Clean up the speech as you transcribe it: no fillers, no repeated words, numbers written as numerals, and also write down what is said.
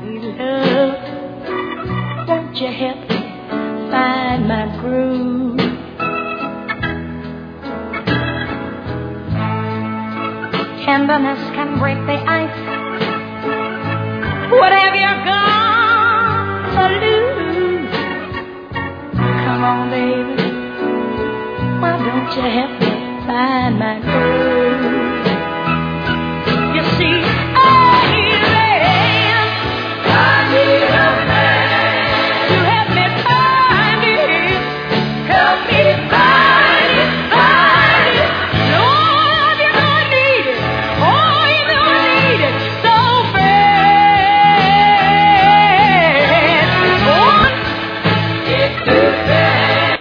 love, won't you help me find my groove? Tenderness can break the ice. Whatever you're gonna lose, come on, baby, why don't you help me find my groove?